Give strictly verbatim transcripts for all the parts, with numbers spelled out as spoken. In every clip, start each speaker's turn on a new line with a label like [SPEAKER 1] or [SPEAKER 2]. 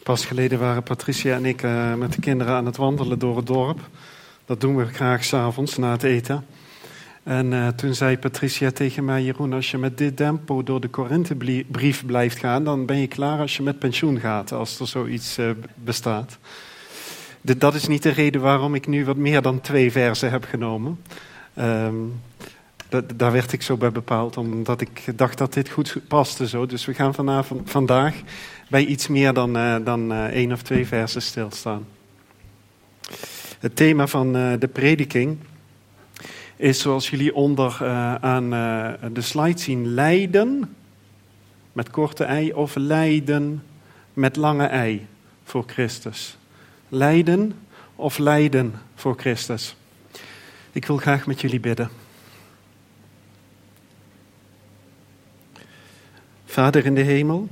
[SPEAKER 1] Pas geleden waren Patricia en ik uh, met de kinderen aan het wandelen door het dorp. Dat doen we graag 's avonds na het eten. En uh, toen zei Patricia tegen mij: Jeroen, als je met dit tempo door de Korinthebrief blijft gaan, dan ben je klaar als je met pensioen gaat, als er zoiets uh, bestaat. De, dat is niet de reden waarom ik nu wat meer dan twee versen heb genomen. Um, da, daar werd ik zo bij bepaald, omdat ik dacht dat dit goed paste zo. Dus we gaan vanavond, vandaag bij iets meer dan, uh, dan uh, één of twee versen stilstaan. Het thema van uh, de prediking is, zoals jullie onder uh, aan uh, de slide zien, lijden met korte ei of lijden met lange ei voor Christus. Lijden of lijden voor Christus. Ik wil graag met jullie bidden. Vader in de hemel,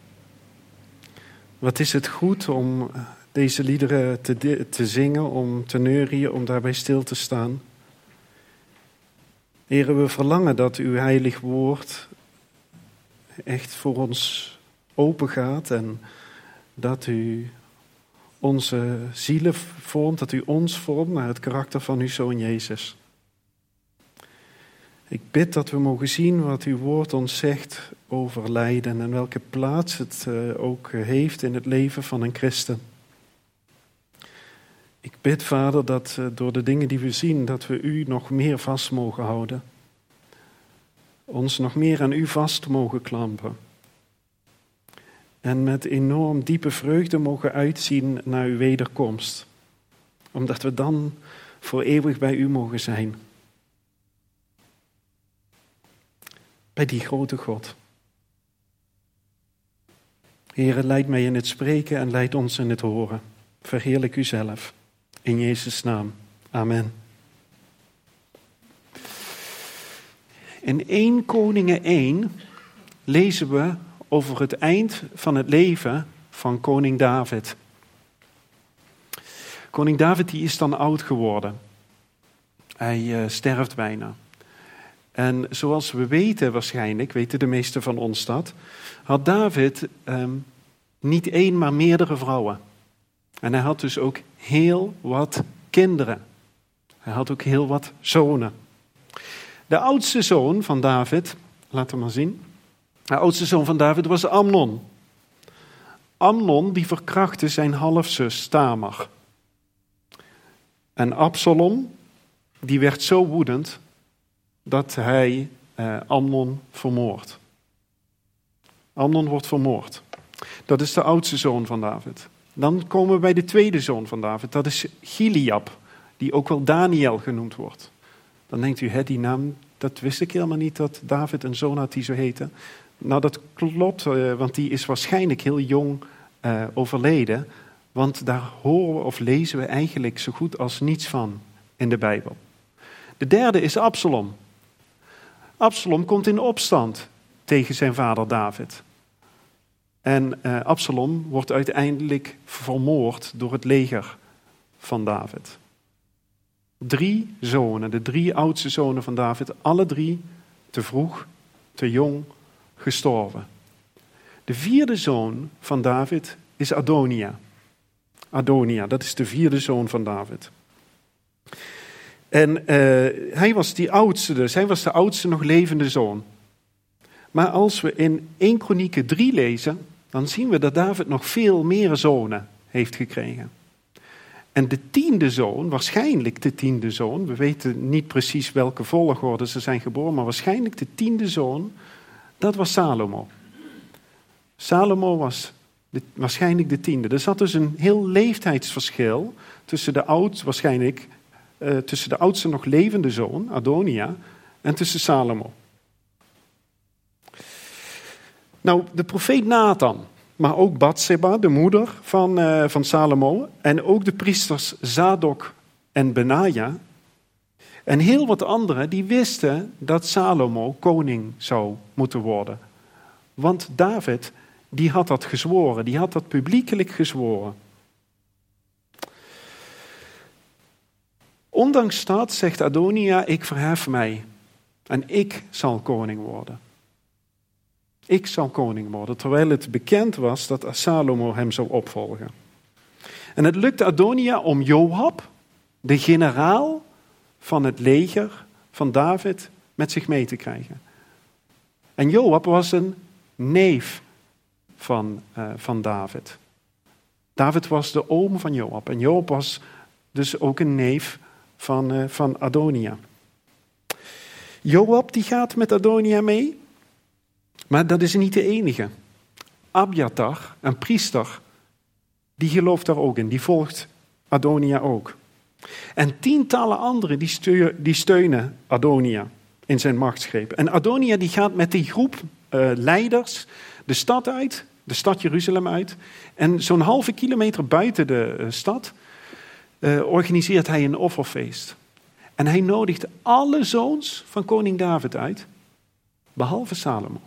[SPEAKER 1] wat is het goed om deze liederen te, te zingen, om te neurien, om daarbij stil te staan. Heren, we verlangen dat uw heilig woord echt voor ons open gaat en dat u onze zielen vormt, dat u ons vormt naar het karakter van uw Zoon Jezus. Ik bid dat we mogen zien wat uw woord ons zegt over lijden en welke plaats het ook heeft in het leven van een christen. Ik bid, Vader, dat door de dingen die we zien, dat we u nog meer vast mogen houden. Ons nog meer aan u vast mogen klampen. En met enorm diepe vreugde mogen uitzien naar uw wederkomst. Omdat we dan voor eeuwig bij u mogen zijn. Bij die grote God. Heere, leid mij in het spreken en leid ons in het horen. Verheerlijk u zelf. In Jezus' naam. Amen. In Eerste Koningen één lezen we over het eind van het leven van koning David. Koning David die is dan oud geworden. Hij uh, sterft bijna. En zoals we weten waarschijnlijk, weten de meesten van ons dat, had David um, niet één, maar meerdere vrouwen. En hij had dus ook heel wat kinderen. Hij had ook heel wat zonen. De oudste zoon van David, laat hem maar zien. De oudste zoon van David was Amnon. Amnon die verkrachtte zijn halfzus Tamar. En Absalom, die werd zo woedend dat hij eh, Amnon vermoordt. Amnon wordt vermoord. Dat is de oudste zoon van David. Dan komen we bij de tweede zoon van David. Dat is Gilead, die ook wel Daniel genoemd wordt. Dan denkt u, hè, die naam, dat wist ik helemaal niet dat David een zoon had die zo heette. Nou, dat klopt, want die is waarschijnlijk heel jong uh, overleden. Want daar horen we of lezen we eigenlijk zo goed als niets van in de Bijbel. De derde is Absalom. Absalom komt in opstand tegen zijn vader David. En uh, Absalom wordt uiteindelijk vermoord door het leger van David. Drie zonen, de drie oudste zonen van David, alle drie te vroeg, te jong, gestorven. De vierde zoon van David is Adonia. Adonia, dat is de vierde zoon van David. En uh, hij was die oudste dus, hij was de oudste nog levende zoon. Maar als we in Eerste Kronieken drie lezen, dan zien we dat David nog veel meer zonen heeft gekregen. En de tiende zoon, waarschijnlijk de tiende zoon, we weten niet precies welke volgorde ze zijn geboren, maar waarschijnlijk de tiende zoon, dat was Salomo. Salomo was de, waarschijnlijk de tiende. Er zat dus een heel leeftijdsverschil tussen de oud, waarschijnlijk uh, tussen de oudste nog levende zoon, Adonia, en tussen Salomo. Nou, de profeet Nathan, maar ook Batseba, de moeder van, uh, van Salomo, en ook de priesters Zadok en Benaja, en heel wat anderen, die wisten dat Salomo koning zou moeten worden. Want David, die had dat gezworen, die had dat publiekelijk gezworen. Ondanks dat zegt Adonia, ik verhef mij en ik zal koning worden. Ik zal koning worden, terwijl het bekend was dat Salomo hem zou opvolgen. En het lukte Adonia om Joab, de generaal van het leger van David, met zich mee te krijgen. En Joab was een neef van, uh, van David. David was de oom van Joab. En Joab was dus ook een neef van, uh, van Adonia. Joab die gaat met Adonia mee. Maar dat is niet de enige. Abjatar, een priester, die gelooft daar ook in. Die volgt Adonia ook. En tientallen anderen die, steu- die steunen Adonia in zijn machtsgreep. En Adonia die gaat met die groep uh, leiders de stad uit, de stad Jeruzalem uit. En zo'n halve kilometer buiten de uh, stad uh, organiseert hij een offerfeest. En hij nodigt alle zoons van koning David uit, behalve Salomo.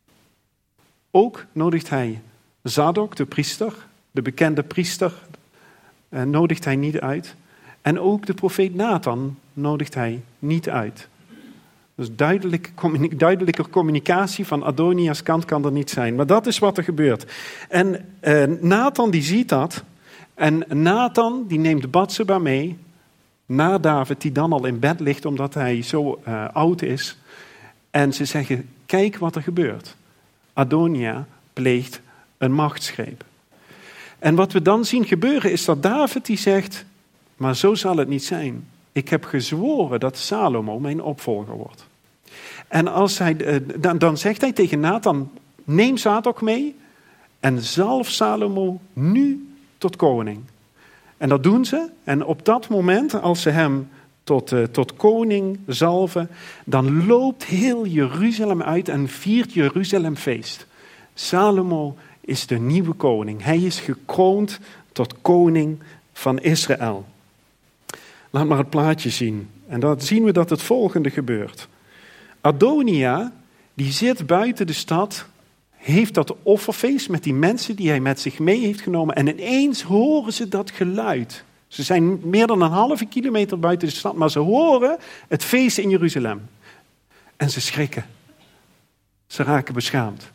[SPEAKER 1] Ook nodigt hij Zadok, de priester, de bekende priester, uh, nodigt hij niet uit. En ook de profeet Nathan nodigt hij niet uit. Dus duidelijke, duidelijke communicatie van Adonia's kant kan er niet zijn. Maar dat is wat er gebeurt. En uh, Nathan die ziet dat. En Nathan die neemt Batseba mee naar David, die dan al in bed ligt omdat hij zo uh, oud is. En ze zeggen, kijk wat er gebeurt. Adonia pleegt een machtsgreep. En wat we dan zien gebeuren is dat David die zegt, maar zo zal het niet zijn. Ik heb gezworen dat Salomo mijn opvolger wordt. En als hij, dan, dan zegt hij tegen Nathan, neem Zadok mee en zalf Salomo nu tot koning. En dat doen ze. En op dat moment, als ze hem tot, uh, tot koning zalven, dan loopt heel Jeruzalem uit en viert Jeruzalem feest. Salomo is de nieuwe koning. Hij is gekroond tot koning van Israël. Laat maar het plaatje zien. En dan zien we dat het volgende gebeurt. Adonia, die zit buiten de stad, heeft dat offerfeest met die mensen die hij met zich mee heeft genomen. En ineens horen ze dat geluid. Ze zijn meer dan een halve kilometer buiten de stad, maar ze horen het feest in Jeruzalem. En ze schrikken. Ze raken beschaamd.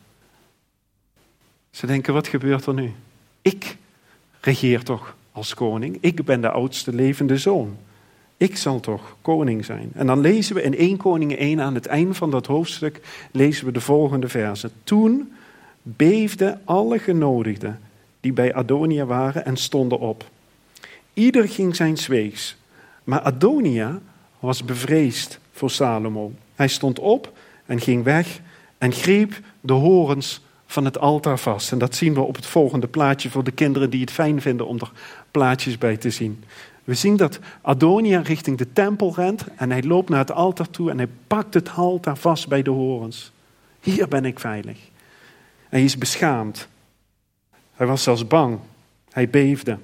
[SPEAKER 1] Ze denken, wat gebeurt er nu? Ik regeer toch als koning. Ik ben de oudste levende zoon. Ik zal toch koning zijn. En dan lezen we in Eerste Koningen één aan het eind van dat hoofdstuk, lezen we de volgende versen. Toen beefden alle genodigden die bij Adonia waren en stonden op. Ieder ging zijn weegs. Maar Adonia was bevreesd voor Salomo. Hij stond op en ging weg en greep de horens van het altaar vast. En dat zien we op het volgende plaatje voor de kinderen die het fijn vinden om er plaatjes bij te zien. We zien dat Adonia richting de tempel rent en hij loopt naar het altaar toe en hij pakt het altaar vast bij de horens. Hier ben ik veilig. En hij is beschaamd. Hij was zelfs bang. Hij beefde.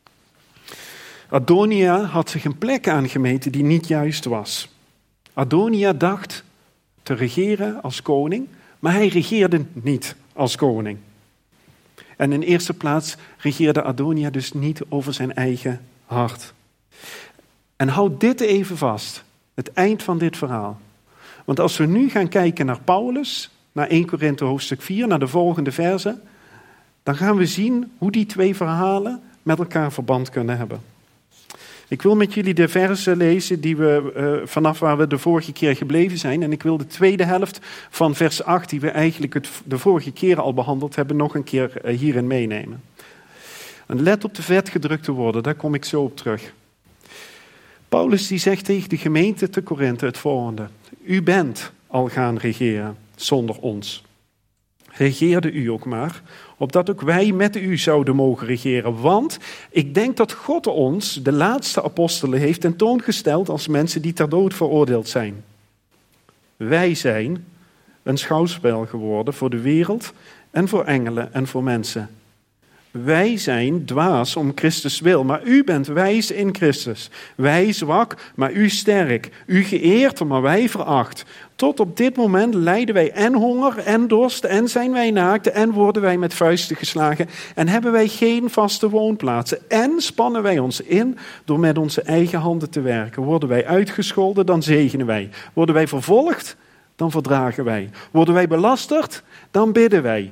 [SPEAKER 1] Adonia had zich een plek aangemeten die niet juist was. Adonia dacht te regeren als koning, maar hij regeerde niet als koning. En in eerste plaats regeerde Adonia dus niet over zijn eigen hart. En houd dit even vast, het eind van dit verhaal. Want als we nu gaan kijken naar Paulus, naar Eerste Korinthe hoofdstuk vier, naar de volgende versen, dan gaan we zien hoe die twee verhalen met elkaar verband kunnen hebben. Ik wil met jullie de versen lezen die we uh, vanaf waar we de vorige keer gebleven zijn. En ik wil de tweede helft van vers acht, die we eigenlijk het, de vorige keer al behandeld hebben, nog een keer uh, hierin meenemen. En let op de vetgedrukte woorden, daar kom ik zo op terug. Paulus die zegt tegen de gemeente te Korinthe het volgende. U bent al gaan regeren zonder ons. Regeerde u ook maar, opdat ook wij met u zouden mogen regeren. Want ik denk dat God ons, de laatste apostelen, heeft tentoongesteld als mensen die ter dood veroordeeld zijn. Wij zijn een schouwspel geworden voor de wereld en voor engelen en voor mensen. Wij zijn dwaas om Christus wil, maar u bent wijs in Christus. Wij zwak, maar u sterk. U geëerd, maar wij veracht. Tot op dit moment lijden wij en honger en dorst en zijn wij naakt en worden wij met vuisten geslagen en hebben wij geen vaste woonplaatsen. En spannen wij ons in door met onze eigen handen te werken. Worden wij uitgescholden, dan zegenen wij. Worden wij vervolgd, dan verdragen wij. Worden wij belasterd, dan bidden wij.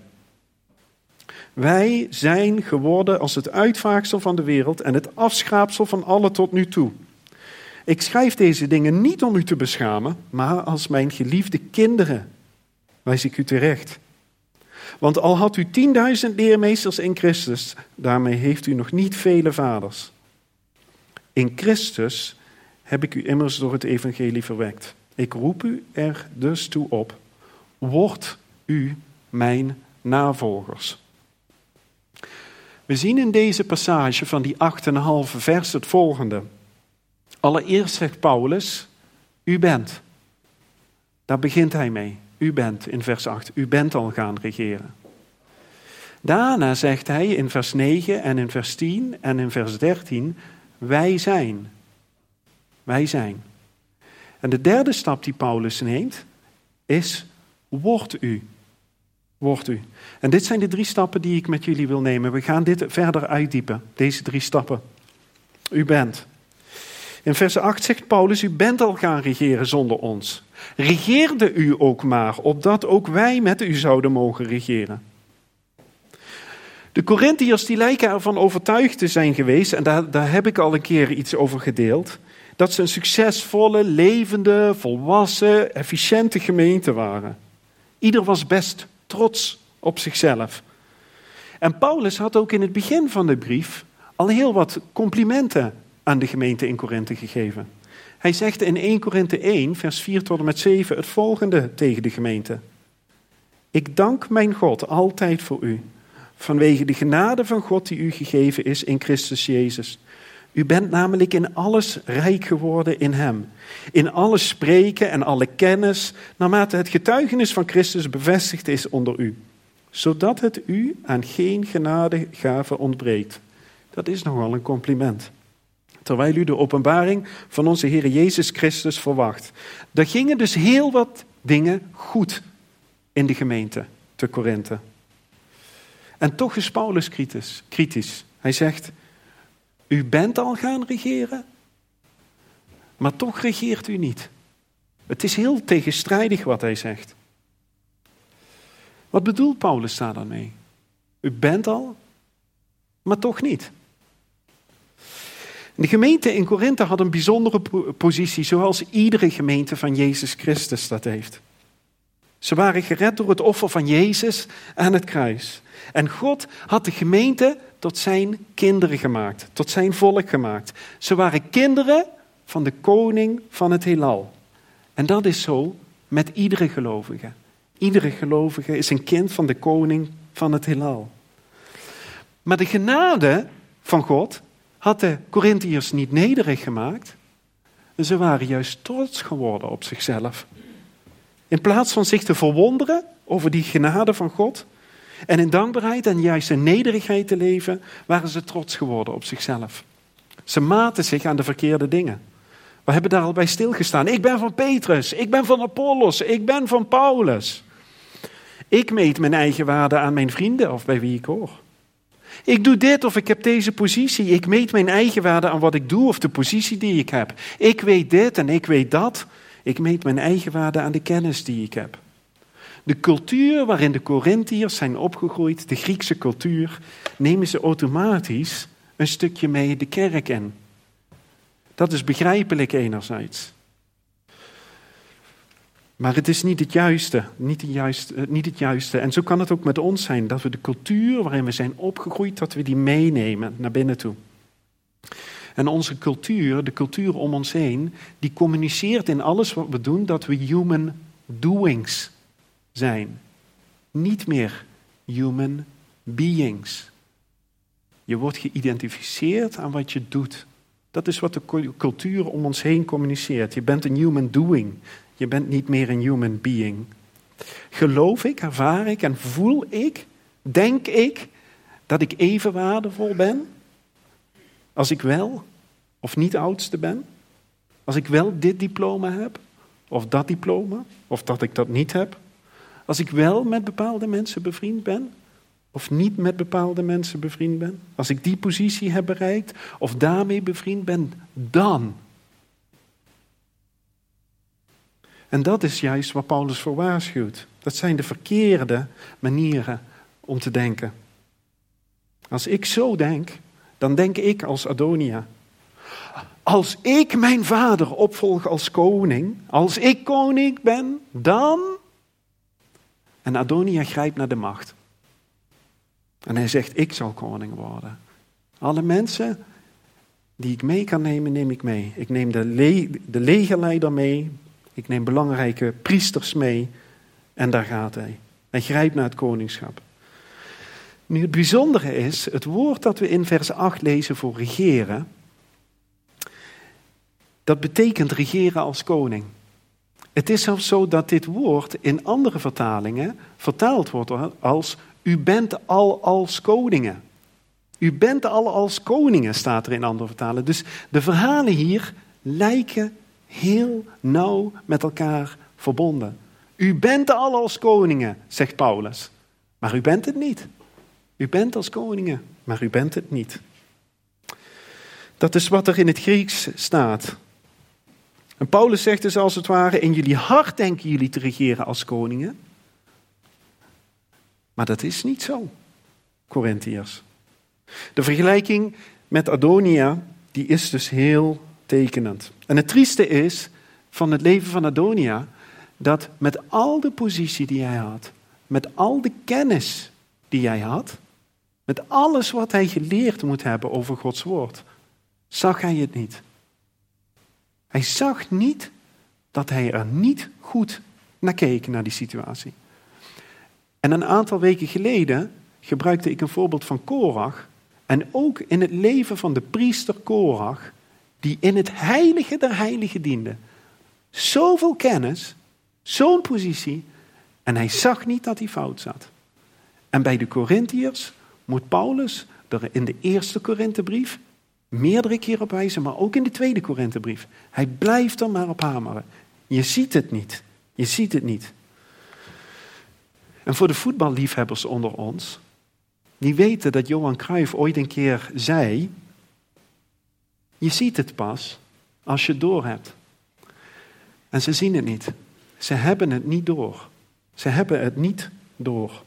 [SPEAKER 1] Wij zijn geworden als het uitvaagsel van de wereld en het afschraapsel van alle tot nu toe. Ik schrijf deze dingen niet om u te beschamen, maar als mijn geliefde kinderen wijs ik u terecht. Want al had u tienduizend leermeesters in Christus, daarmee heeft u nog niet vele vaders. In Christus heb ik u immers door het evangelie verwekt. Ik roep u er dus toe op, word u mijn navolgers. We zien in deze passage van die acht en een halve vers het volgende. Allereerst zegt Paulus, u bent. Daar begint hij mee. U bent in vers acht. U bent al gaan regeren. Daarna zegt hij in vers negen en in vers tien en in vers dertien, wij zijn. Wij zijn. En de derde stap die Paulus neemt is, word u. Word u. En dit zijn de drie stappen die ik met jullie wil nemen. We gaan dit verder uitdiepen, deze drie stappen. U bent. In vers acht zegt Paulus, u bent al gaan regeren zonder ons. Regeerde u ook maar, opdat ook wij met u zouden mogen regeren. De Korintiërs die lijken ervan overtuigd te zijn geweest, en daar, daar heb ik al een keer iets over gedeeld, dat ze een succesvolle, levende, volwassen, efficiënte gemeente waren. Ieder was best trots op zichzelf. En Paulus had ook in het begin van de brief al heel wat complimenten aan de gemeente in Korinthe gegeven. Hij zegt in eerste Korinthe één, vers vier tot en met zeven het volgende tegen de gemeente. Ik dank mijn God altijd voor u, vanwege de genade van God die u gegeven is in Christus Jezus. U bent namelijk in alles rijk geworden in hem. In alles spreken en alle kennis, naarmate het getuigenis van Christus bevestigd is onder u. Zodat het u aan geen genadegave ontbreekt. Dat is nogal een compliment. Terwijl u de openbaring van onze Heer Jezus Christus verwacht. Er gingen dus heel wat dingen goed in de gemeente te Korinthe. En toch is Paulus kritisch. kritisch. Hij zegt, u bent al gaan regeren, maar toch regeert u niet. Het is heel tegenstrijdig wat hij zegt. Wat bedoelt Paulus daar dan mee? U bent al, maar toch niet. De gemeente in Korinthe had een bijzondere positie, zoals iedere gemeente van Jezus Christus dat heeft. Ze waren gered door het offer van Jezus aan het kruis. En God had de gemeente tot zijn kinderen gemaakt, tot zijn volk gemaakt. Ze waren kinderen van de koning van het heelal. En dat is zo met iedere gelovige. Iedere gelovige is een kind van de koning van het heelal. Maar de genade van God had de Korintiërs niet nederig gemaakt. Ze waren juist trots geworden op zichzelf. In plaats van zich te verwonderen over die genade van God en in dankbaarheid en juist in nederigheid te leven, waren ze trots geworden op zichzelf. Ze maten zich aan de verkeerde dingen. We hebben daar al bij stilgestaan. Ik ben van Petrus, ik ben van Apollos, ik ben van Paulus. Ik meet mijn eigen waarde aan mijn vrienden of bij wie ik hoor. Ik doe dit of ik heb deze positie. Ik meet mijn eigen waarde aan wat ik doe of de positie die ik heb. Ik weet dit en ik weet dat. Ik meet mijn eigen waarde aan de kennis die ik heb. De cultuur waarin de Korintiërs zijn opgegroeid, de Griekse cultuur, nemen ze automatisch een stukje mee de kerk in. Dat is begrijpelijk enerzijds. Maar het is niet het juiste, niet het juiste, niet het juiste. En zo kan het ook met ons zijn, dat we de cultuur waarin we zijn opgegroeid, dat we die meenemen naar binnen toe. En onze cultuur, de cultuur om ons heen, die communiceert in alles wat we doen dat we human doings zijn. Niet meer human beings. Je wordt geïdentificeerd aan wat je doet. Dat is wat de cultuur om ons heen communiceert. Je bent een human doing. Je bent niet meer een human being. Geloof ik, ervaar ik en voel ik, denk ik, dat ik even waardevol ben? Als ik wel of niet oudste ben? Als ik wel dit diploma heb? Of dat diploma? Of dat ik dat niet heb? Als ik wel met bepaalde mensen bevriend ben? Of niet met bepaalde mensen bevriend ben? Als ik die positie heb bereikt? Of daarmee bevriend ben? Dan. En dat is juist waar Paulus voor waarschuwt. Dat zijn de verkeerde manieren om te denken. Als ik zo denk, dan denk ik als Adonia. Als ik mijn vader opvolg als koning, als ik koning ben, dan... En Adonia grijpt naar de macht. En hij zegt, ik zal koning worden. Alle mensen die ik mee kan nemen, neem ik mee. Ik neem de, le- de legerleider mee. Ik neem belangrijke priesters mee. En daar gaat hij. Hij grijpt naar het koningschap. Nu het bijzondere is, het woord dat we in vers acht lezen voor regeren, dat betekent regeren als koning. Het is zelfs zo dat dit woord in andere vertalingen vertaald wordt als u bent al als koningen. U bent al als koningen, staat er in andere vertalingen. Dus de verhalen hier lijken heel nauw met elkaar verbonden. U bent al als koningen, zegt Paulus. Maar u bent het niet. U bent als koningen, maar u bent het niet. Dat is wat er in het Grieks staat. En Paulus zegt dus als het ware, in jullie hart denken jullie te regeren als koningen. Maar dat is niet zo, Korintiërs. De vergelijking met Adonia, die is dus heel tekenend. En het trieste is van het leven van Adonia, dat met al de positie die hij had, met al de kennis die hij had, met alles wat hij geleerd moet hebben over Gods woord, zag hij het niet. Hij zag niet dat hij er niet goed naar keek, naar die situatie. En een aantal weken geleden gebruikte ik een voorbeeld van Korach. En ook in het leven van de priester Korach, die in het heilige der heiligen diende. Zoveel kennis, zo'n positie, en hij zag niet dat hij fout zat. En bij de Korintiërs moet Paulus er in de eerste Korinthebrief meerdere keren op wijzen, maar ook in de tweede Korinthebrief. Hij blijft er maar op hameren. Je ziet het niet. Je ziet het niet. En voor de voetballiefhebbers onder ons, die weten dat Johan Cruijff ooit een keer zei, je ziet het pas als je het door hebt. En ze zien het niet. Ze hebben het niet door. Ze hebben het niet door.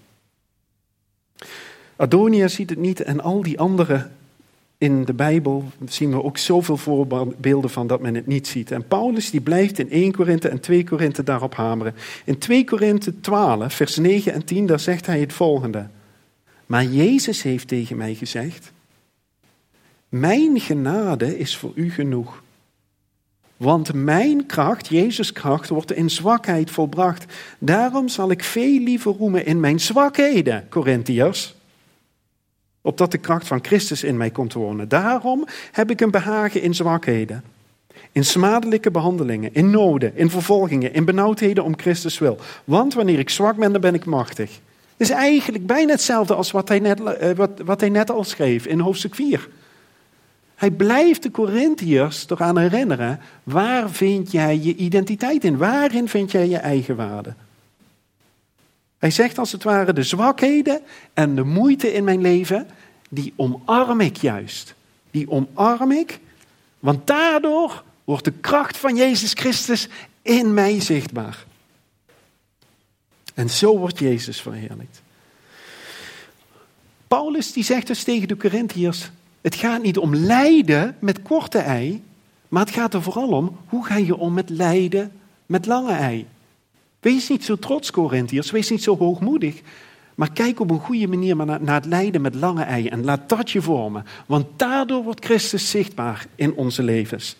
[SPEAKER 1] Adonia ziet het niet en al die anderen in de Bijbel zien we ook zoveel voorbeelden van dat men het niet ziet. En Paulus die blijft in eerste Korinthe en tweede Korinthe daarop hameren. In tweede Korinthe twaalf, vers negen en tien, daar zegt hij het volgende. Maar Jezus heeft tegen mij gezegd, mijn genade is voor u genoeg. Want mijn kracht, Jezus' kracht, wordt in zwakheid volbracht. Daarom zal ik veel liever roemen in mijn zwakheden, Korintiërs, opdat de kracht van Christus in mij komt te wonen. Daarom heb ik een behagen in zwakheden, in smadelijke behandelingen, in noden, in vervolgingen, in benauwdheden om Christus wil. Want wanneer ik zwak ben, dan ben ik machtig. Het is eigenlijk bijna hetzelfde als wat hij net, wat, wat hij net al schreef in hoofdstuk vier. Hij blijft de Korintiërs eraan herinneren, waar vind jij je identiteit in? Waarin vind jij je eigen waarde? Hij zegt als het ware, de zwakheden en de moeite in mijn leven, die omarm ik juist. Die omarm ik, want daardoor wordt de kracht van Jezus Christus in mij zichtbaar. En zo wordt Jezus verheerlijkt. Paulus die zegt dus tegen de Korintiërs, het gaat niet om lijden met korte ei, maar het gaat er vooral om, hoe ga je om met lijden met lange ei? Wees niet zo trots, Korintiërs, wees niet zo hoogmoedig, maar kijk op een goede manier naar, naar het lijden met lange ei en laat dat je vormen, want daardoor wordt Christus zichtbaar in onze levens.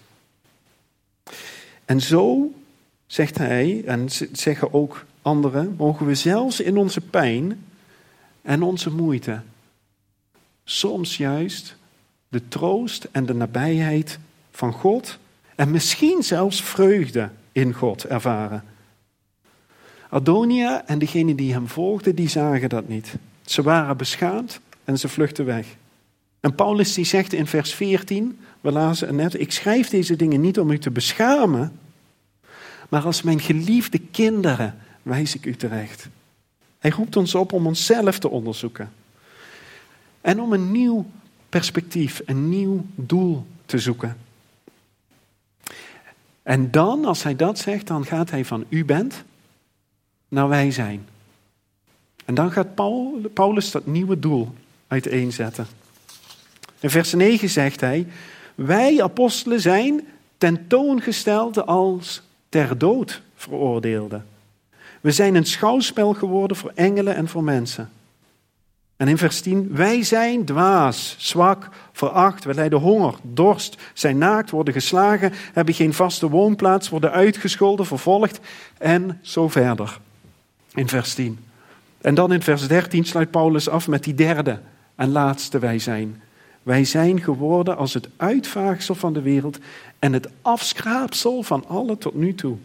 [SPEAKER 1] En zo, zegt hij, en zeggen ook anderen, mogen we zelfs in onze pijn en onze moeite soms juist de troost en de nabijheid van God en misschien zelfs vreugde in God ervaren. Adonia en degenen die hem volgden, die zagen dat niet. Ze waren beschaamd en ze vluchtten weg. En Paulus die zegt in vers veertien, we lazen het net, ik schrijf deze dingen niet om u te beschamen, maar als mijn geliefde kinderen wijs ik u terecht. Hij roept ons op om onszelf te onderzoeken. En om een nieuw perspectief, een nieuw doel te zoeken. En dan, als hij dat zegt, dan gaat hij van u bent naar wij zijn. En dan gaat Paul, Paulus dat nieuwe doel uiteenzetten. In vers negen zegt hij, wij apostelen zijn tentoongesteld als ter dood veroordeelden. We zijn een schouwspel geworden voor engelen en voor mensen. En in vers tien, wij zijn dwaas, zwak, veracht, we lijden honger, dorst, zijn naakt, worden geslagen, hebben geen vaste woonplaats, worden uitgescholden, vervolgd en zo verder. In vers tien. En dan in vers dertien sluit Paulus af met die derde en laatste wij zijn. Wij zijn geworden als het uitvaagsel van de wereld en het afschraapsel van alle tot nu toe.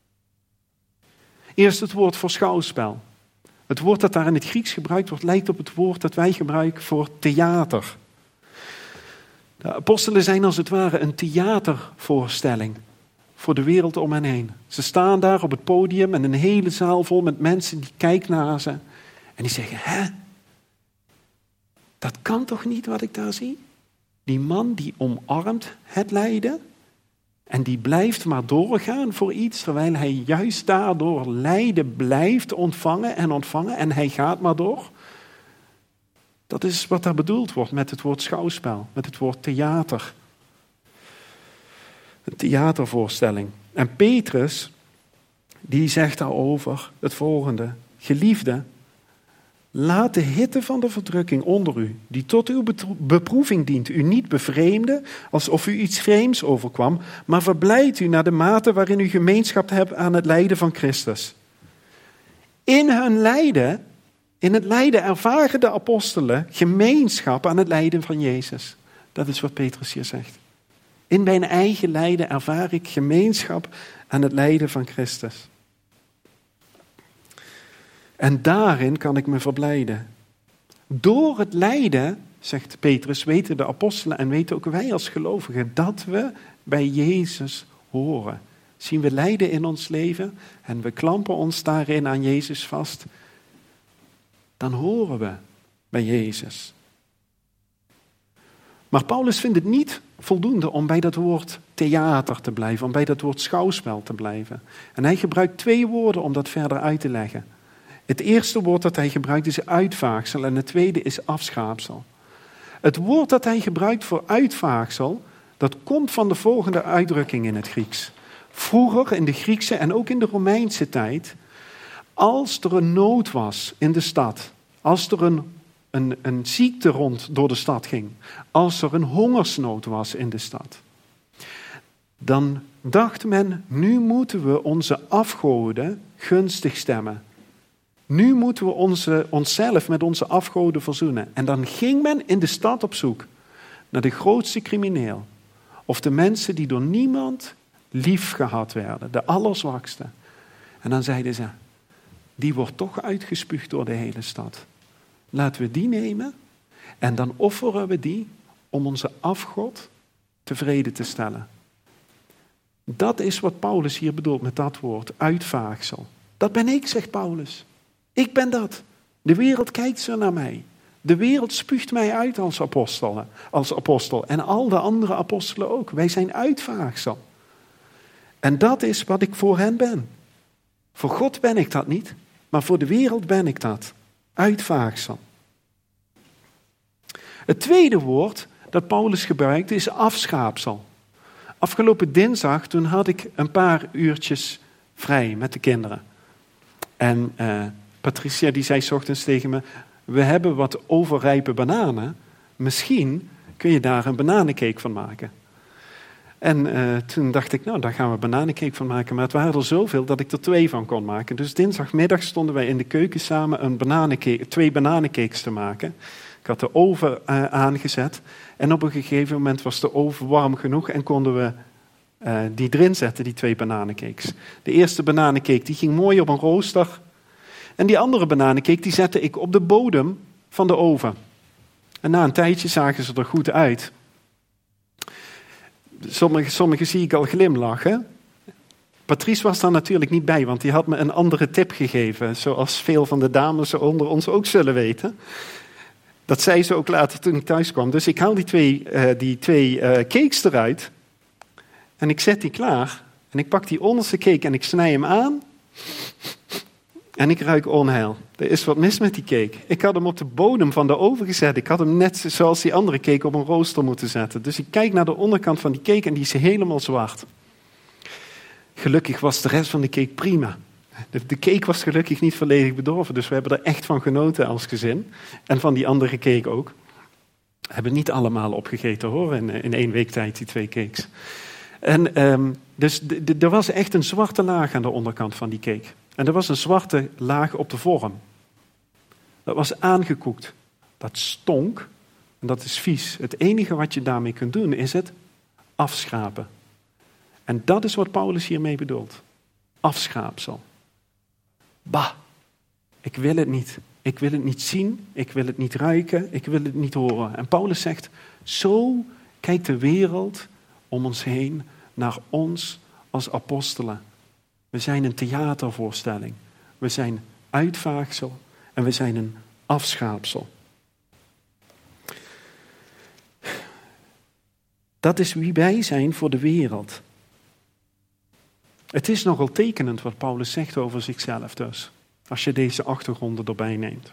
[SPEAKER 1] Eerst het woord voor schouwspel. Het woord dat daar in het Grieks gebruikt wordt, lijkt op het woord dat wij gebruiken voor theater. De apostelen zijn als het ware een theatervoorstelling voor de wereld om hen heen. Ze staan daar op het podium en een hele zaal vol met mensen die kijken naar ze. En die zeggen, hè? Dat kan toch niet wat ik daar zie? Die man die omarmt het lijden en die blijft maar doorgaan voor iets, terwijl hij juist daardoor lijden blijft ontvangen en ontvangen en hij gaat maar door. Dat is wat daar bedoeld wordt met het woord schouwspel, met het woord theater. Een theatervoorstelling. En Petrus, die zegt daarover het volgende. Geliefde, laat de hitte van de verdrukking onder u, die tot uw beproeving dient, u niet bevreemden, alsof u iets vreemds overkwam, maar verblijd u naar de mate waarin u gemeenschap hebt aan het lijden van Christus. In hun lijden, in het lijden ervaren de apostelen gemeenschap aan het lijden van Jezus. Dat is wat Petrus hier zegt. In mijn eigen lijden ervaar ik gemeenschap aan het lijden van Christus. En daarin kan ik me verblijden. Door het lijden, zegt Petrus, weten de apostelen en weten ook wij als gelovigen dat we bij Jezus horen. Zien we lijden in ons leven en we klampen ons daarin aan Jezus vast, dan horen we bij Jezus. Maar Paulus vindt het niet voldoende om bij dat woord theater te blijven, om bij dat woord schouwspel te blijven. En hij gebruikt twee woorden om dat verder uit te leggen. Het eerste woord dat hij gebruikt is uitvaagsel en het tweede is afschaapsel. Het woord dat hij gebruikt voor uitvaagsel, dat komt van de volgende uitdrukking in het Grieks. Vroeger in de Griekse en ook in de Romeinse tijd, als er een nood was in de stad, als er een, een, een ziekte rond door de stad ging, als er een hongersnood was in de stad, dan dacht men, nu moeten we onze afgoden gunstig stemmen. Nu moeten we onze, onszelf met onze afgoden verzoenen. En dan ging men in de stad op zoek naar de grootste crimineel. Of de mensen die door niemand lief gehad werden, de allerzwakste. En dan zeiden ze, die wordt toch uitgespuugd door de hele stad. Laten we die nemen en dan offeren we die om onze afgod tevreden te stellen. Dat is wat Paulus hier bedoelt met dat woord, uitvaagsel. Dat ben ik, zegt Paulus. Ik ben dat. De wereld kijkt zo naar mij. De wereld spuugt mij uit als apostel, als apostel. En al de andere apostelen ook. Wij zijn uitvaagsel. En dat is wat ik voor hen ben. Voor God ben ik dat niet, maar voor de wereld ben ik dat. Uitvaagsel. Het tweede woord dat Paulus gebruikt is afschaapsel. Afgelopen dinsdag, toen had ik een paar uurtjes vrij met de kinderen. En uh, Patricia die zei 's ochtends tegen me, we hebben wat overrijpe bananen. Misschien kun je daar een bananencake van maken. En uh, toen dacht ik, nou, daar gaan we bananencake van maken. Maar het waren er zoveel dat ik er twee van kon maken. Dus dinsdagmiddag stonden wij in de keuken samen een bananencake, twee bananencakes te maken. Ik had de oven uh, aangezet. En op een gegeven moment was de oven warm genoeg en konden we uh, die erin zetten, die twee bananencakes. De eerste bananencake die ging mooi op een rooster. En die andere bananencake die zette ik op de bodem van de oven. En na een tijdje zagen ze er goed uit. Sommige, sommige zie ik al glimlachen. Patrice was daar natuurlijk niet bij, want die had me een andere tip gegeven. Zoals veel van de dames onder ons ook zullen weten. Dat zei ze ook later toen ik thuis kwam. Dus ik haal die twee, uh, die twee uh, cakes eruit. En ik zet die klaar. En ik pak die onderste cake en ik snij hem aan. En ik ruik onheil. Er is wat mis met die cake. Ik had hem op de bodem van de oven gezet. Ik had hem net zoals die andere cake op een rooster moeten zetten. Dus ik kijk naar de onderkant van die cake en die is helemaal zwart. Gelukkig was de rest van de cake prima. De, de cake was gelukkig niet volledig bedorven. Dus we hebben er echt van genoten als gezin. En van die andere cake ook. We hebben niet allemaal opgegeten hoor, in, in één week tijd, die twee cakes. En um, dus de, de, er was echt een zwarte laag aan de onderkant van die cake. En er was een zwarte laag op de vorm. Dat was aangekoekt. Dat stonk. En dat is vies. Het enige wat je daarmee kunt doen is het afschrapen. En dat is wat Paulus hiermee bedoelt. Afschraapsel. Bah, ik wil het niet. Ik wil het niet zien. Ik wil het niet ruiken. Ik wil het niet horen. En Paulus zegt, zo kijkt de wereld om ons heen naar ons als apostelen. We zijn een theatervoorstelling. We zijn uitvaagsel en we zijn een afschaapsel. Dat is wie wij zijn voor de wereld. Het is nogal tekenend wat Paulus zegt over zichzelf dus. Als je deze achtergronden erbij neemt.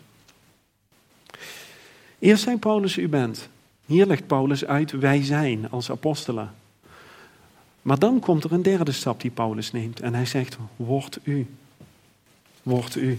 [SPEAKER 1] Eerst zei Paulus u bent. Hier legt Paulus uit wij zijn als apostelen. Maar dan komt er een derde stap die Paulus neemt. En hij zegt, word u. Word u.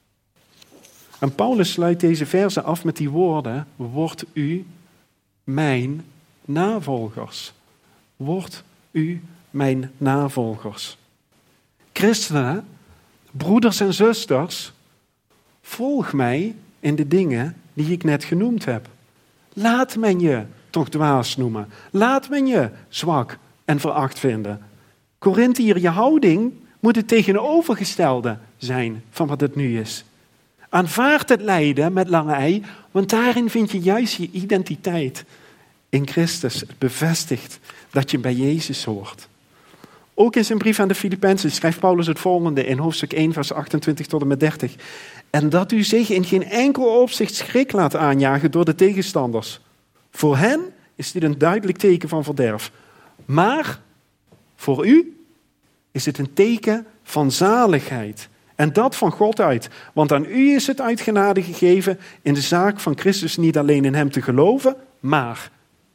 [SPEAKER 1] En Paulus sluit deze verzen af met die woorden. Word u mijn navolgers. Word u mijn navolgers. Christenen, broeders en zusters, volg mij in de dingen die ik net genoemd heb. Laat men je toch dwaas noemen. Laat men je zwak en veracht vinden. Korinthiër, je houding moet het tegenovergestelde zijn van wat het nu is. Aanvaard het lijden met lange ei, want daarin vind je juist je identiteit in Christus. Het bevestigt dat je bij Jezus hoort. Ook in zijn brief aan de Filippenzen schrijft Paulus het volgende in hoofdstuk één, vers achtentwintig tot en met dertig. En dat u zich in geen enkel opzicht schrik laat aanjagen door de tegenstanders. Voor hen is dit een duidelijk teken van verderf. Maar voor u is het een teken van zaligheid. En dat van God uit. Want aan u is het uit genade gegeven in de zaak van Christus niet alleen in hem te geloven, maar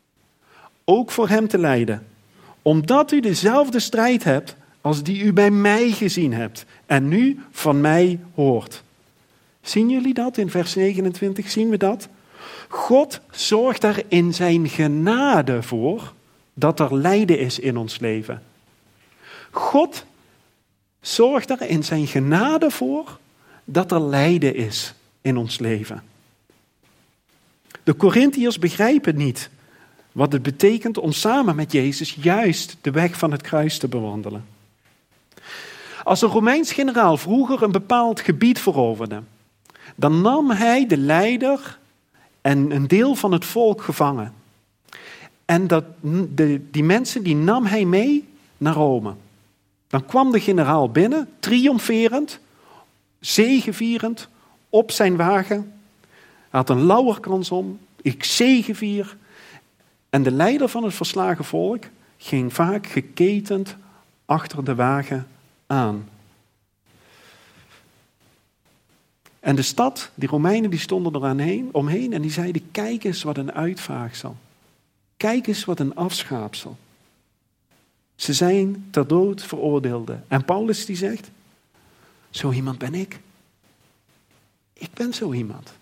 [SPEAKER 1] ook voor hem te lijden. Omdat u dezelfde strijd hebt als die u bij mij gezien hebt en nu van mij hoort. Zien jullie dat in vers negenentwintig? Zien we dat? God zorgt er in zijn genade voor dat er lijden is in ons leven. God zorgt er in zijn genade voor dat er lijden is in ons leven. De Korinthiërs begrijpen niet wat het betekent om samen met Jezus juist de weg van het kruis te bewandelen. Als een Romeins generaal vroeger een bepaald gebied veroverde, dan nam hij de leider en een deel van het volk gevangen. En dat, de, die mensen die nam hij mee naar Rome. Dan kwam de generaal binnen, triomferend, zegevierend, op zijn wagen. Hij had een lauwerkrans om, ik zegevier. En de leider van het verslagen volk ging vaak geketend achter de wagen aan. En de stad, die Romeinen, die stonden er aan heen, omheen en die zeiden, kijk eens wat een uitvaagsel. Kijk eens wat een afschaapsel. Ze zijn ter dood veroordeelden. En Paulus die zegt, zo iemand ben ik. Ik ben zo iemand.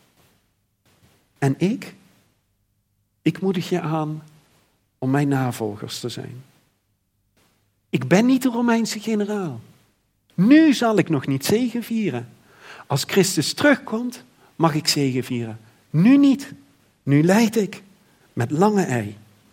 [SPEAKER 1] En ik, ik moedig je aan om mijn navolgers te zijn. Ik ben niet de Romeinse generaal. Nu zal ik nog niet zegevieren. Als Christus terugkomt, mag ik zegevieren. Nu niet. Nu lijd ik met lange ei.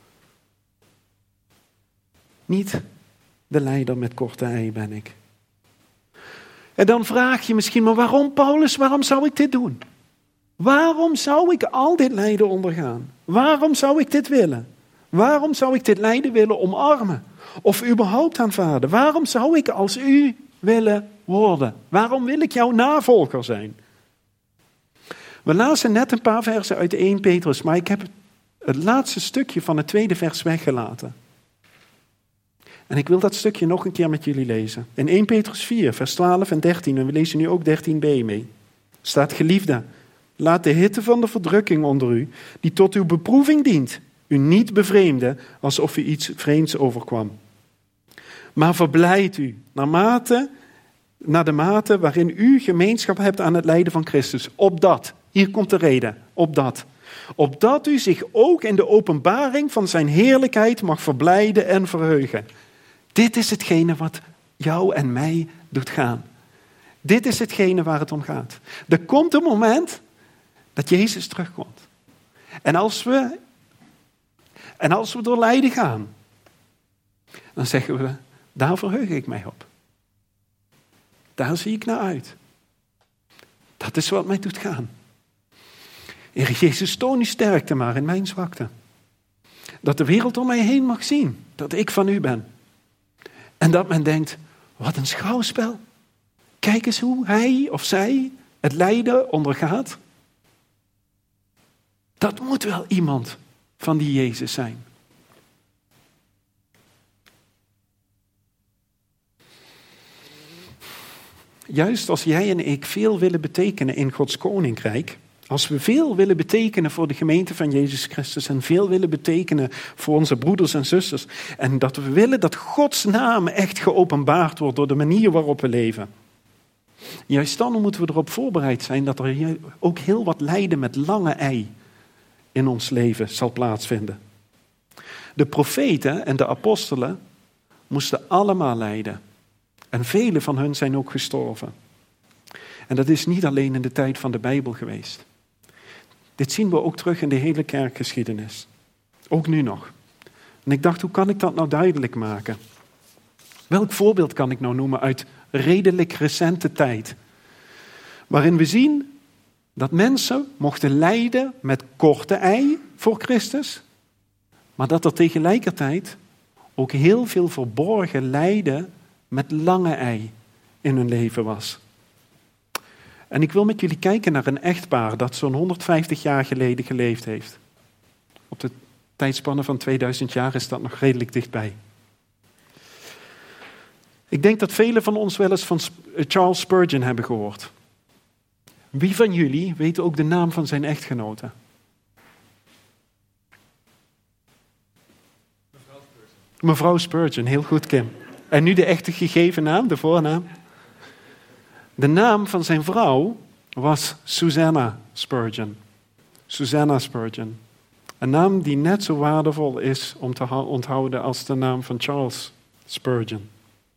[SPEAKER 1] Niet de leider met korte ei ben ik. En dan vraag je misschien, maar waarom Paulus, waarom zou ik dit doen? Waarom zou ik al dit lijden ondergaan? Waarom zou ik dit willen? Waarom zou ik dit lijden willen omarmen? Of überhaupt aanvaarden? Waarom zou ik als u willen worden? Waarom wil ik jouw navolger zijn? We lazen net een paar versen uit Eerste Petrus, maar ik heb het laatste stukje van het tweede vers weggelaten. En ik wil dat stukje nog een keer met jullie lezen. In eerste Petrus vier, vers twaalf en dertien, en we lezen nu ook dertien b mee. Staat: geliefde, laat de hitte van de verdrukking onder u, die tot uw beproeving dient, u niet bevreemden alsof u iets vreemds overkwam. Maar verblijd u naarmate, naar de mate waarin u gemeenschap hebt aan het lijden van Christus. Opdat, hier komt de reden, opdat. Opdat u zich ook in de openbaring van zijn heerlijkheid mag verblijden en verheugen. Dit is hetgene wat jou en mij doet gaan. Dit is hetgene waar het om gaat. Er komt een moment dat Jezus terugkomt. En als we, en als we door lijden gaan, dan zeggen we, daar verheug ik mij op. Daar zie ik naar uit. Dat is wat mij doet gaan. Heer Jezus, toon uw sterkte maar in mijn zwakte. Dat de wereld om mij heen mag zien dat ik van u ben. En dat men denkt, wat een schouwspel. Kijk eens hoe hij of zij het lijden ondergaat. Dat moet wel iemand van die Jezus zijn. Juist als jij en ik veel willen betekenen in Gods koninkrijk, als we veel willen betekenen voor de gemeente van Jezus Christus en veel willen betekenen voor onze broeders en zusters, en dat we willen dat Gods naam echt geopenbaard wordt door de manier waarop we leven, juist dan moeten we erop voorbereid zijn dat er ook heel wat lijden met lange ei in ons leven zal plaatsvinden. De profeten en de apostelen moesten allemaal lijden. En vele van hen zijn ook gestorven. En dat is niet alleen in de tijd van de Bijbel geweest. Dit zien we ook terug in de hele kerkgeschiedenis. Ook nu nog. En ik dacht, hoe kan ik dat nou duidelijk maken? Welk voorbeeld kan ik nou noemen uit redelijk recente tijd? Waarin we zien dat mensen mochten lijden met korte ei voor Christus. Maar dat er tegelijkertijd ook heel veel verborgen lijden met lange ei in hun leven was. En ik wil met jullie kijken naar een echtpaar dat zo'n honderdvijftig jaar geleden geleefd heeft. Op de tijdspanne van tweeduizend jaar is dat nog redelijk dichtbij. Ik denk dat velen van ons wel eens van Charles Spurgeon hebben gehoord. Wie van jullie weet ook de naam van zijn echtgenote? Mevrouw Spurgeon. Mevrouw Spurgeon, heel goed, Kim. En nu de echte gegeven naam, de voornaam. De naam van zijn vrouw was Susanna Spurgeon. Susanna Spurgeon. Een naam die net zo waardevol is om te onthouden als de naam van Charles Spurgeon.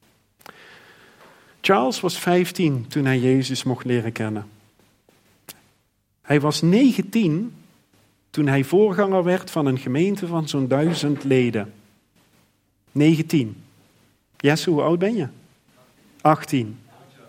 [SPEAKER 1] Charles was vijftien toen hij Jezus mocht leren kennen. Hij was negentien toen hij voorganger werd van een gemeente van zo'n duizend leden. negentien. Jesse, hoe oud ben je? achttien.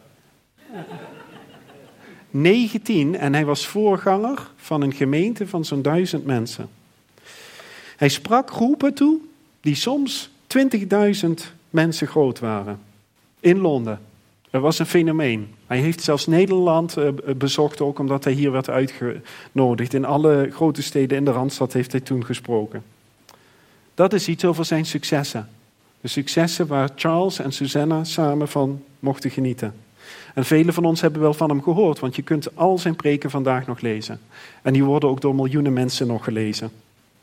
[SPEAKER 1] negentien en hij was voorganger van een gemeente van zo'n duizend mensen. Hij sprak groepen toe die soms twintigduizend mensen groot waren. In Londen. Er was een fenomeen. Hij heeft zelfs Nederland bezocht ook omdat hij hier werd uitgenodigd. In alle grote steden in de Randstad heeft hij toen gesproken. Dat is iets over zijn successen. De successen waar Charles en Susanna samen van mochten genieten. En velen van ons hebben wel van hem gehoord, want je kunt al zijn preken vandaag nog lezen. En die worden ook door miljoenen mensen nog gelezen.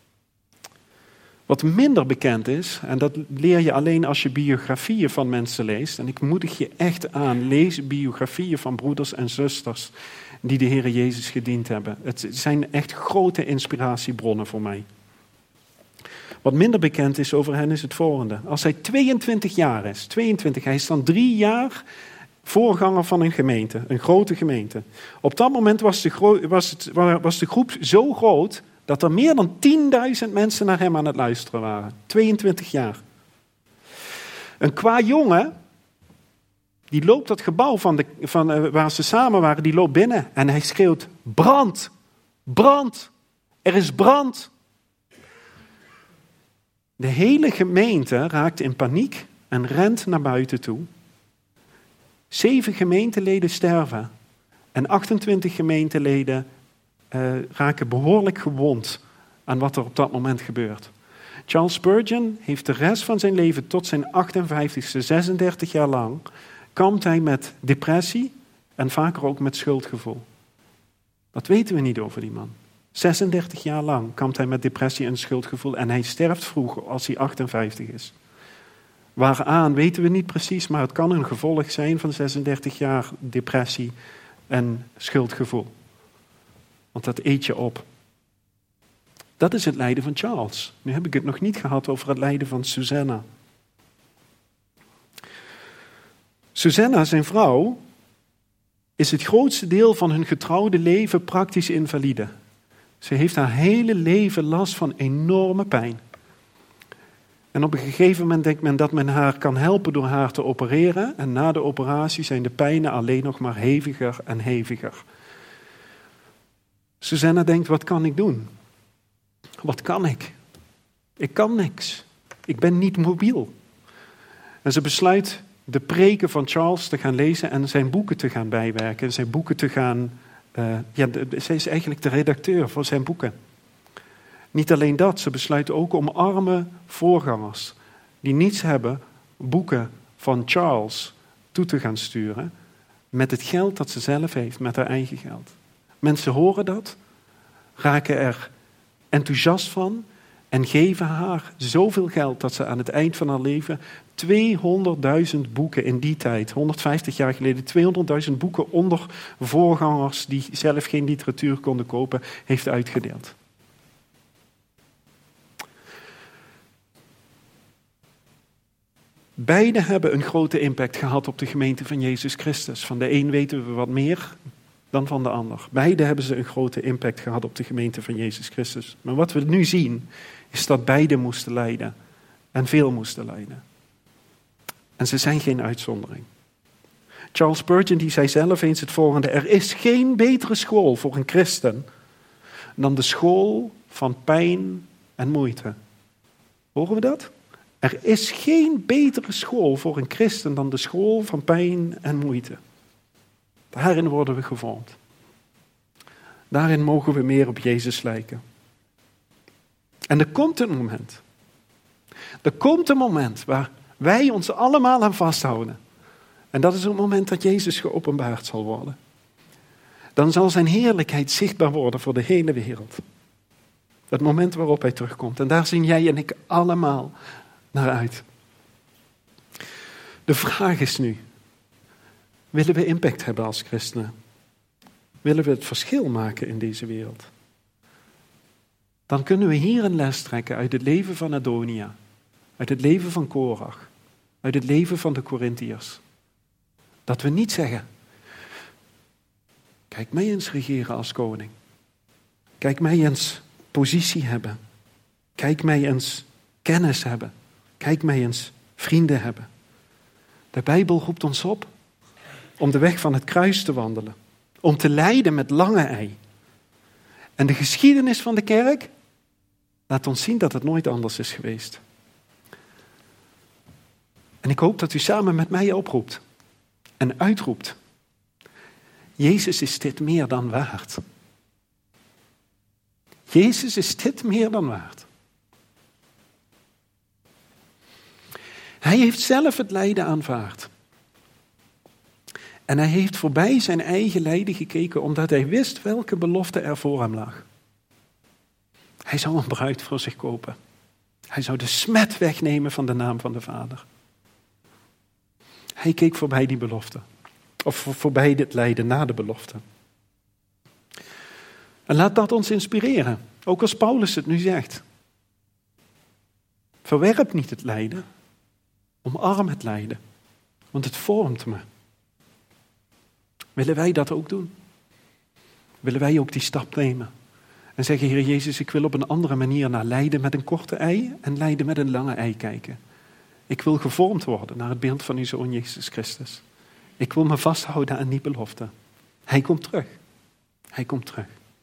[SPEAKER 1] Wat minder bekend is, en dat leer je alleen als je biografieën van mensen leest, en ik moedig je echt aan, lees biografieën van broeders en zusters die de Heer Jezus gediend hebben. Het zijn echt grote inspiratiebronnen voor mij. Wat minder bekend is over hen is het volgende. Als hij tweeëntwintig jaar is, tweeëntwintig, hij is dan drie jaar voorganger van een gemeente, een grote gemeente. Op dat moment was de, gro- was het, was de groep zo groot dat er meer dan tienduizend mensen naar hem aan het luisteren waren. tweeëntwintig jaar. Een qua jongen, die loopt dat gebouw van de, van, uh, waar ze samen waren, die loopt binnen en hij schreeuwt, brand, brand, er is brand. De hele gemeente raakt in paniek en rent naar buiten toe. Zeven gemeenteleden sterven en achtentwintig gemeenteleden uh, raken behoorlijk gewond aan wat er op dat moment gebeurt. Charles Spurgeon heeft de rest van zijn leven tot zijn achtenvijftigste, zesendertig jaar lang, kampt hij met depressie en vaker ook met schuldgevoel. Dat weten we niet over die man. zesendertig jaar lang kampt hij met depressie en schuldgevoel en hij sterft vroeg als hij achtenvijftig is. Waaraan weten we niet precies, maar het kan een gevolg zijn van zesendertig jaar depressie en schuldgevoel. Want dat eet je op. Dat is het lijden van Charles. Nu heb ik het nog niet gehad over het lijden van Susanna. Susanna, zijn vrouw, is het grootste deel van hun getrouwde leven praktisch invalide. Ze heeft haar hele leven last van enorme pijn. En op een gegeven moment denkt men dat men haar kan helpen door haar te opereren. En na de operatie zijn de pijnen alleen nog maar heviger en heviger. Susanna denkt, wat kan ik doen? Wat kan ik? Ik kan niks. Ik ben niet mobiel. En ze besluit de preken van Charles te gaan lezen en zijn boeken te gaan bijwerken. En zijn boeken te gaan... Uh, ja, de, zij is eigenlijk de redacteur voor zijn boeken. Niet alleen dat, ze besluit ook om arme voorgangers die niets hebben, boeken van Charles toe te gaan sturen met het geld dat ze zelf heeft, met haar eigen geld. Mensen horen dat, raken er enthousiast van en geven haar zoveel geld dat ze aan het eind van haar leven tweehonderdduizend boeken in die tijd, honderdvijftig jaar geleden, tweehonderdduizend boeken onder voorgangers die zelf geen literatuur konden kopen, heeft uitgedeeld. Beide hebben een grote impact gehad op de gemeente van Jezus Christus. Van de een weten we wat meer dan van de ander. Beide hebben ze een grote impact gehad op de gemeente van Jezus Christus. Maar wat we nu zien, is dat beide moesten lijden. En veel moesten lijden. En ze zijn geen uitzondering. Charles Spurgeon die zei zelf eens het volgende: er is geen betere school voor een christen dan de school van pijn en moeite. Horen we dat? Er is geen betere school voor een christen dan de school van pijn en moeite. Daarin worden we gevormd. Daarin mogen we meer op Jezus lijken. En er komt een moment. Er komt een moment waar wij ons allemaal aan vasthouden. En dat is het moment dat Jezus geopenbaard zal worden. Dan zal zijn heerlijkheid zichtbaar worden voor de hele wereld. Het moment waarop hij terugkomt. En daar zien jij en ik allemaal naar uit. De vraag is nu: willen we impact hebben als christenen? Willen we het verschil maken in deze wereld? Dan kunnen we hier een les trekken uit het leven van Adonia, uit het leven van Korach, uit het leven van de Korintiërs. Dat we niet zeggen: kijk mij eens regeren als koning. Kijk mij eens positie hebben. Kijk mij eens kennis hebben. Kijk mij eens vrienden hebben. De Bijbel roept ons op om de weg van het kruis te wandelen. Om te lijden met lange ei. En de geschiedenis van de kerk laat ons zien dat het nooit anders is geweest. En ik hoop dat u samen met mij oproept en uitroept: Jezus is dit meer dan waard. Jezus is dit meer dan waard. Hij heeft zelf het lijden aanvaard. En hij heeft voorbij zijn eigen lijden gekeken, omdat hij wist welke belofte er voor hem lag. Hij zou een bruid voor zich kopen. Hij zou de smet wegnemen van de naam van de Vader. Hij keek voorbij die belofte. Of voorbij dit lijden na de belofte. En laat dat ons inspireren. Ook als Paulus het nu zegt. Verwerp niet het lijden. Omarm het lijden. Want het vormt me. Willen wij dat ook doen? Willen wij ook die stap nemen? En zeggen: Heer Jezus, ik wil op een andere manier naar lijden met een korte ei en lijden met een lange ei kijken. Ik wil gevormd worden naar het beeld van uw Zoon Jezus Christus. Ik wil me vasthouden aan die belofte. Hij komt terug. Hij komt terug.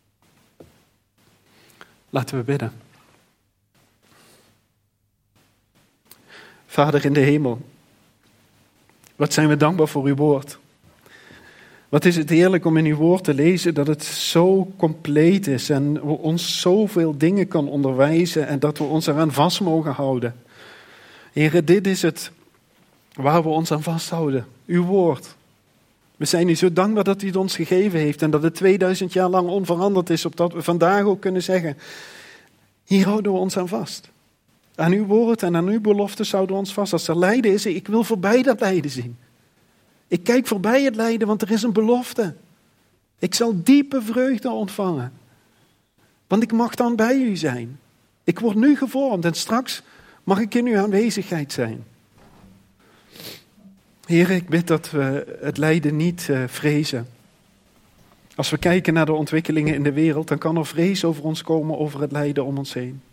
[SPEAKER 1] Laten we bidden. Vader in de hemel, wat zijn we dankbaar voor uw woord. Wat is het heerlijk om in uw woord te lezen dat het zo compleet is en ons zoveel dingen kan onderwijzen en dat we ons eraan vast mogen houden. Heere, dit is het waar we ons aan vasthouden, uw woord. We zijn u zo dankbaar dat u het ons gegeven heeft en dat het tweeduizend jaar lang onveranderd is, opdat we vandaag ook kunnen zeggen, hier houden we ons aan vast. Aan uw woord en aan uw beloftes houden we ons vast. Als er lijden is, ik wil voorbij dat lijden zien. Ik kijk voorbij het lijden, want er is een belofte. Ik zal diepe vreugde ontvangen. Want ik mag dan bij u zijn. Ik word nu gevormd en straks mag ik in uw aanwezigheid zijn. Heer, ik bid dat we het lijden niet uh, vrezen. Als we kijken naar de ontwikkelingen in de wereld, dan kan er vrees over ons komen, over het lijden om ons heen.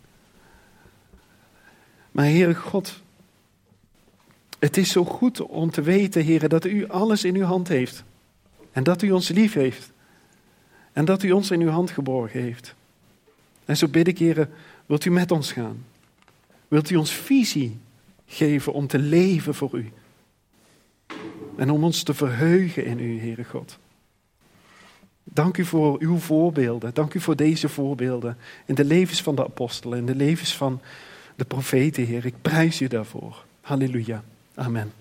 [SPEAKER 1] Maar Heere God, het is zo goed om te weten, Heere, dat u alles in uw hand heeft. En dat u ons lief heeft. En dat u ons in uw hand geborgen heeft. En zo bid ik, Heere, wilt u met ons gaan? Wilt u ons visie geven om te leven voor u? En om ons te verheugen in u, Heere God. Dank u voor uw voorbeelden. Dank u voor deze voorbeelden. In de levens van de apostelen, in de levens van de profeten, Heer. Ik prijs u daarvoor. Halleluja. Amen.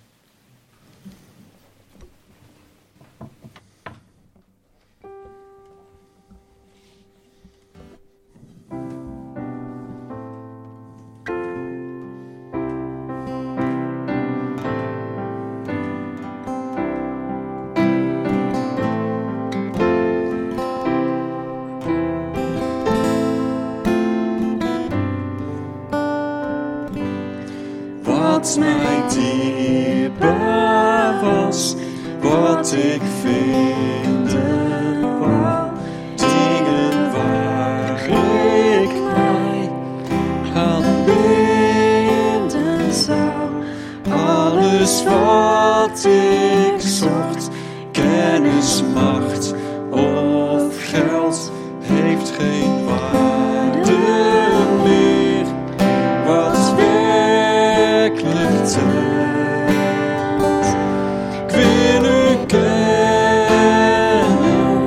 [SPEAKER 2] Wat mij dierbaar was, wat ik vinden wou, dingen waar ik mij aan binden zou. Alles wat ik zocht, kennis, macht of geld, heeft geen waarde meer. Wat werkelijk telt, ik wil u kennen,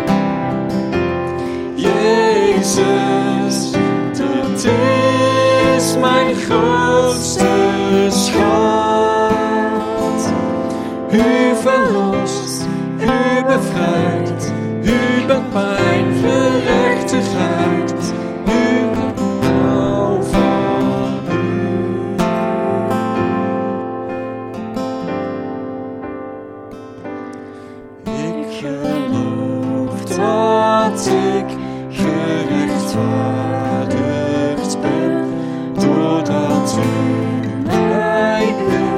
[SPEAKER 2] Jezus, dit is mijn grootste schat. U verlost, u bevrijdt, u bent mijn gerechtigheid. U houdt van u. Ik geloof dat ik gerechtvaardigd ben, doordat u mij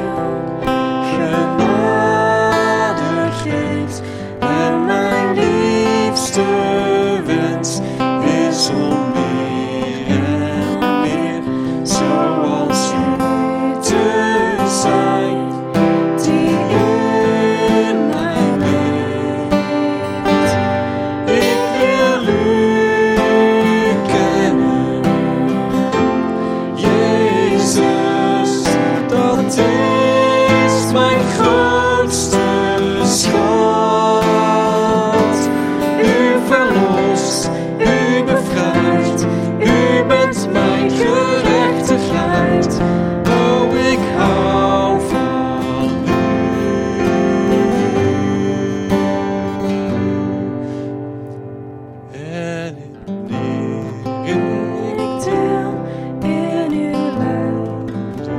[SPEAKER 2] genade geeft. En mijn liefste wens is om meer en meer zoals u te zijn, die in mij leeft. Ik wil u kennen, Jezus, dat is mijn grootste schat. U verlost, u bevrijdt, u bent mijn gerechtigheid. Oh, ik hou van u. En ik deel in uw lijden.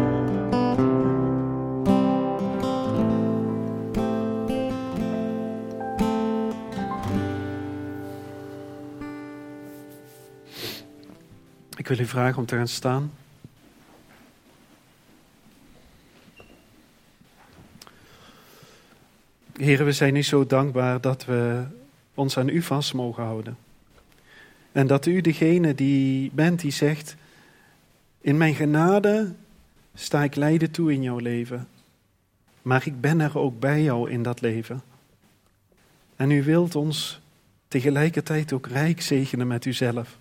[SPEAKER 1] Ik wil u vragen om te gaan staan. Heren, we zijn u zo dankbaar dat we ons aan u vast mogen houden. En dat u degene die bent die zegt, in mijn genade sta ik lijden toe in jouw leven. Maar ik ben er ook bij jou in dat leven. En u wilt ons tegelijkertijd ook rijk zegenen met uzelf.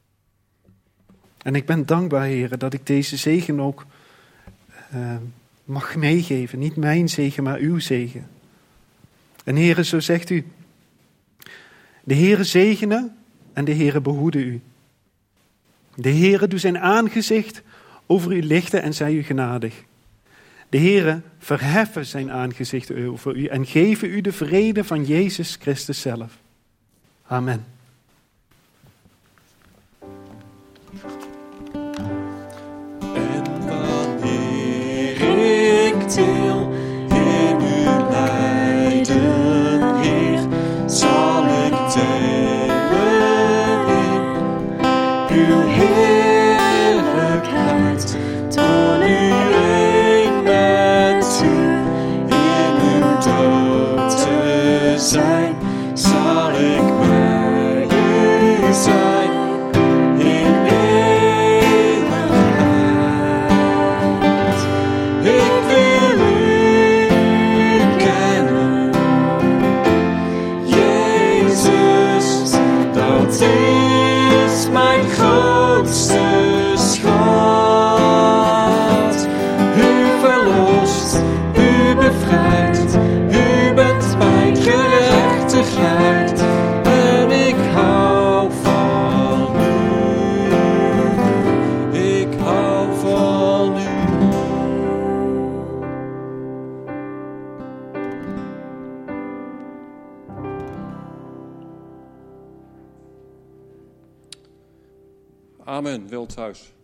[SPEAKER 1] En ik ben dankbaar, Heer, dat ik deze zegen ook uh, mag meegeven. Niet mijn zegen, maar uw zegen. En Heere, zo zegt u, de Heere zegene en de Heere behoede u. De Heere doet zijn aangezicht over u lichten en zij u genadig. De Heere verheffen zijn aangezicht over u en geven u de vrede van Jezus Christus zelf. Amen.
[SPEAKER 2] En wanneer ik deel in uw lijden, Heer, zal ik delen in uw heerlijkheid. Toon u een met u in uw dood te zijn, zal ik bij u zijn in eeuwigheid. Ik wil u kennen, Jezus, dat is mijn grootste schat. U verlost, u bevrijdt, u bent mijn gerechtigheid. En ik hou van u, ik hou van u. Amen, Wildhuis.